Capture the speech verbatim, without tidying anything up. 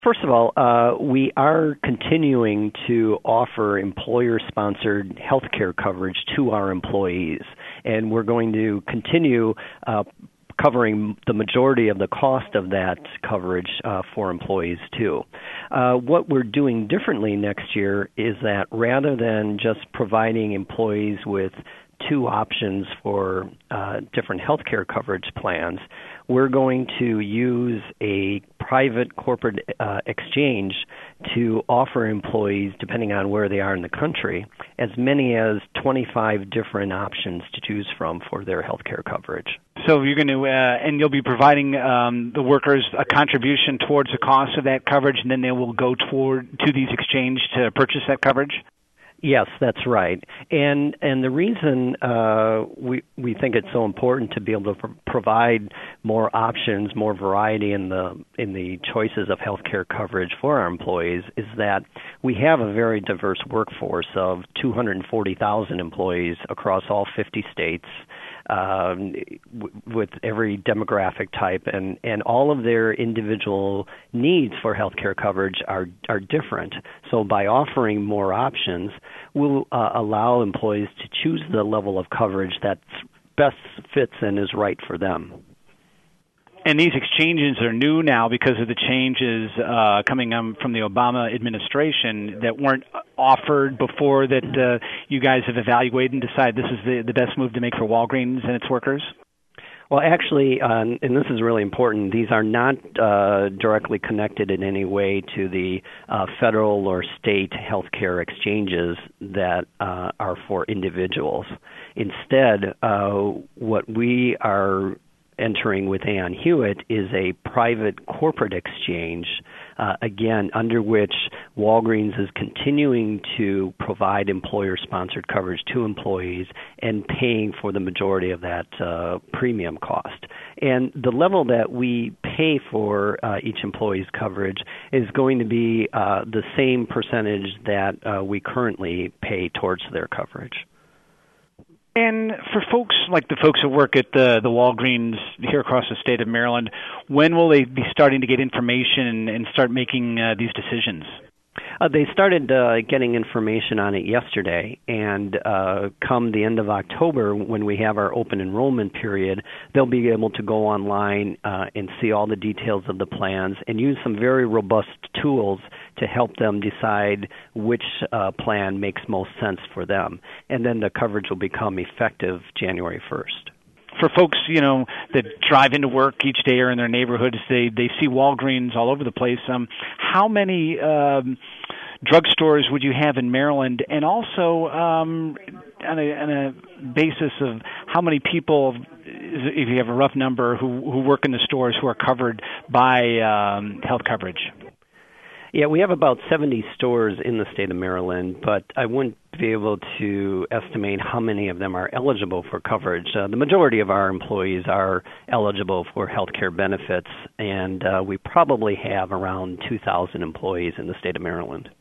First of all, uh, we are continuing to offer employer-sponsored health care coverage to our employees, and we're going to continue uh, covering the majority of the cost of that coverage uh, for employees too. Uh, what we're doing differently next year is that rather than just providing employees with two options for uh, different health care coverage plans, we're going to use a private corporate uh, exchange to offer employees, depending on where they are in the country, as many as twenty-five different options to choose from for their health care coverage. So you're going to, uh, and you'll be providing um, the workers a contribution towards the cost of that coverage, and then they will go toward to these exchange to purchase that coverage? Yes, that's right. And and the reason uh, we we think it's so important to be able to pr- provide more options, more variety in the in the choices of healthcare coverage for our employees is that we have a very diverse workforce of two hundred forty thousand employees across all fifty states. Um, w- with every demographic type, and, and all of their individual needs for healthcare coverage are are different. So by offering more options, we'll uh, allow employees to choose the level of coverage that best fits and is right for them. And these exchanges are new now because of the changes uh, coming um, from the Obama administration that weren't offered before, that uh, you guys have evaluated and decided this is the, the best move to make for Walgreens and its workers? Well, actually, uh, and this is really important, these are not uh, directly connected in any way to the uh, federal or state healthcare exchanges that uh, are for individuals. Instead, uh, what we are entering with Aon Hewitt is a private corporate exchange, uh, again, under which Walgreens is continuing to provide employer-sponsored coverage to employees and paying for the majority of that uh, premium cost. And the level that we pay for uh, each employee's coverage is going to be uh, the same percentage that uh, we currently pay towards their coverage. And for folks like the folks who work at the, the Walgreens here across the state of Maryland, when will they be starting to get information and, and start making uh, these decisions? Uh, they started uh, getting information on it yesterday, and uh, come the end of October, when we have our open enrollment period, they'll be able to go online uh, and see all the details of the plans and use some very robust tools to help them decide which uh, plan makes most sense for them. And then the coverage will become effective January first. For folks, you know, that drive into work each day or in their neighborhoods, they, they see Walgreens all over the place. Um, how many um, drugstores would you have in Maryland? And also, um, on, a, on a basis of how many people, if you have a rough number, who, who work in the stores who are covered by um, health coverage? Yeah, we have about seventy stores in the state of Maryland, but I wouldn't be able to estimate how many of them are eligible for coverage. Uh, the majority of our employees are eligible for health care benefits, and uh, we probably have around two thousand employees in the state of Maryland.